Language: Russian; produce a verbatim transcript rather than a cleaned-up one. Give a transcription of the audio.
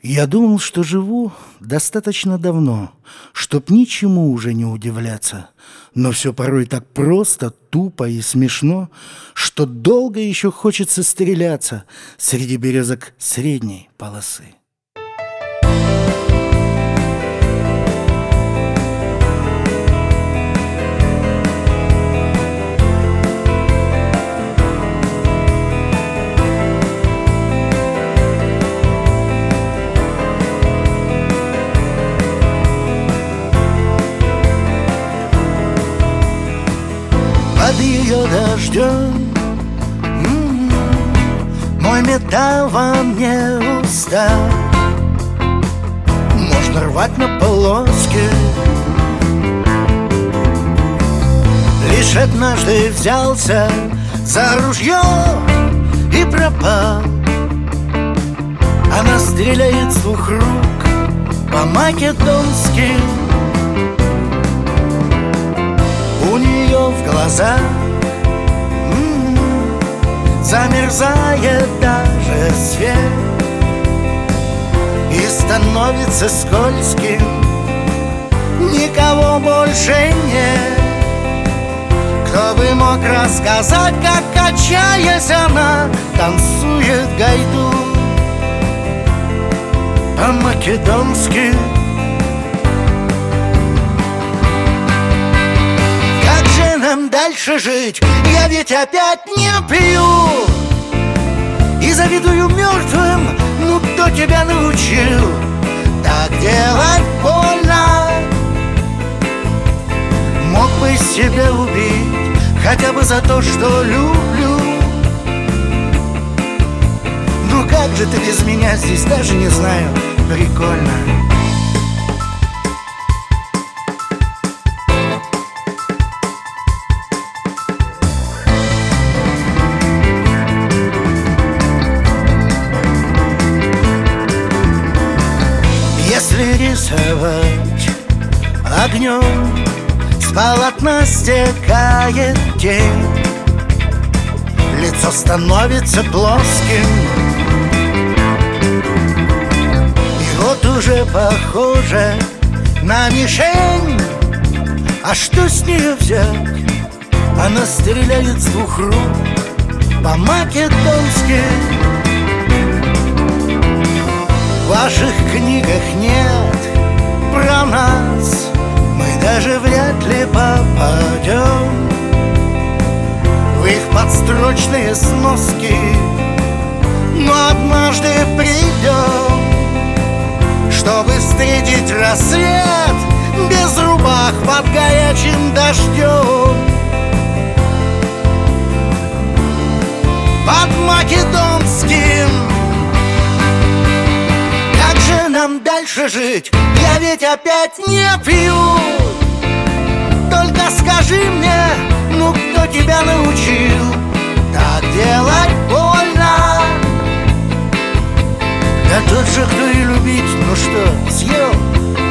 Я думал, что живу достаточно давно, чтоб ничему уже не удивляться. Но все порой так просто, тупо и смешно, что долго еще хочется стреляться среди березок средней полосы. Под ее дождем м-м, мой металл во мне устал. Можно рвать на полоски. Лишь однажды взялся за ружье и пропал. Она стреляет с двух рук по-македонски. У нее в глазах м-м, замерзает даже свет и становится скользким. Никого больше нет, кто бы мог рассказать, как, качаясь, она танцует гайду по-македонски. Дальше жить, я ведь опять не пью и завидую мертвым. Ну кто тебя научил так делать больно? Мог бы себя убить хотя бы за то, что люблю. Ну как же ты без меня здесь, даже не знаю, прикольно. Если рисовать огнем, с полотна стекает тень, лицо становится плоским, и вот уже похоже на мишень. А что с нее взять? Она стреляет с двух рук по-македонски. В ваших книгах нет про нас, мы даже вряд ли попадем в их подстрочные сноски. Но однажды придем, чтобы встретить рассвет без рубах под горячим дождем. Под македонским. Нам дальше жить, я ведь опять не пью. Только скажи мне, ну кто тебя научил так делать больно? Да тот же, кто и любить, ну что, съел?